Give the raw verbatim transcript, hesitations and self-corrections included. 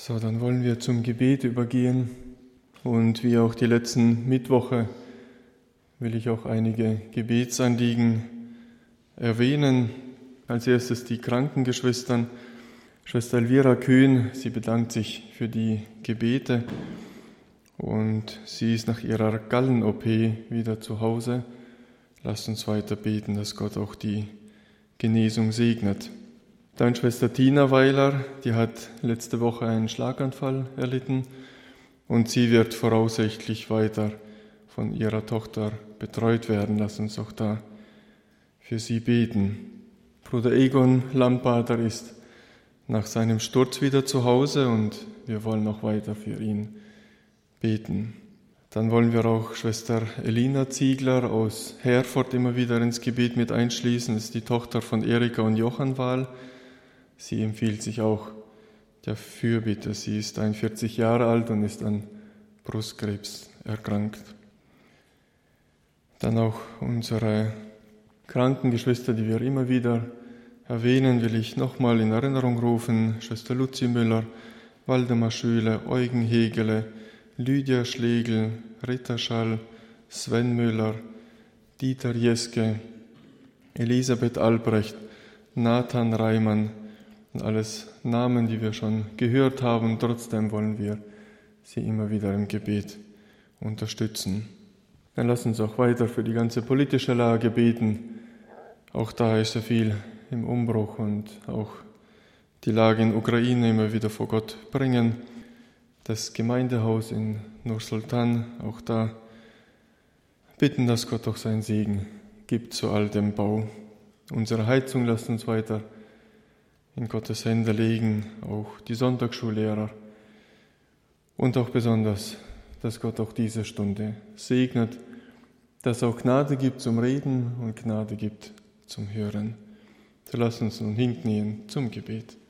So, dann wollen wir zum Gebet übergehen und wie auch die letzten Mittwoche will ich auch einige Gebetsanliegen erwähnen. Als erstes die Krankengeschwistern. Schwester Elvira Kühn, sie bedankt sich für die Gebete und sie ist nach ihrer Gallen-O P wieder zu Hause. Lasst uns weiter beten, dass Gott auch die Genesung segnet. Dann Schwester Tina Weiler, die hat letzte Woche einen Schlaganfall erlitten und sie wird voraussichtlich weiter von ihrer Tochter betreut werden. Lass uns auch da für sie beten. Bruder Egon Lamparter ist nach seinem Sturz wieder zu Hause und wir wollen auch weiter für ihn beten. Dann wollen wir auch Schwester Elina Ziegler aus Herford immer wieder ins Gebet mit einschließen. Das ist die Tochter von Erika und Johann Wahl. Sie empfiehlt sich auch der Fürbitte. Sie ist einundvierzig Jahre alt und ist an Brustkrebs erkrankt. Dann auch unsere Krankengeschwister, die wir immer wieder erwähnen, will ich nochmal in Erinnerung rufen. Schwester Luzi Müller, Waldemar Schüle, Eugen Hegele, Lydia Schlegel, Rita Schall, Sven Müller, Dieter Jeske, Elisabeth Albrecht, Nathan Reimann, alles Namen, die wir schon gehört haben. Trotzdem wollen wir sie immer wieder im Gebet unterstützen. Dann lass uns auch weiter für die ganze politische Lage beten. Auch da ist ja viel im Umbruch und auch die Lage in Ukraine immer wieder vor Gott bringen. Das Gemeindehaus in Nur-Sultan, auch da bitten, dass Gott auch seinen Segen gibt zu all dem Bau. Unsere Heizung lasst uns weiter in Gottes Hände legen, auch die Sonntagsschullehrer und auch besonders, dass Gott auch diese Stunde segnet, dass auch Gnade gibt zum Reden und Gnade gibt zum Hören. So lasst uns nun hinknien zum Gebet.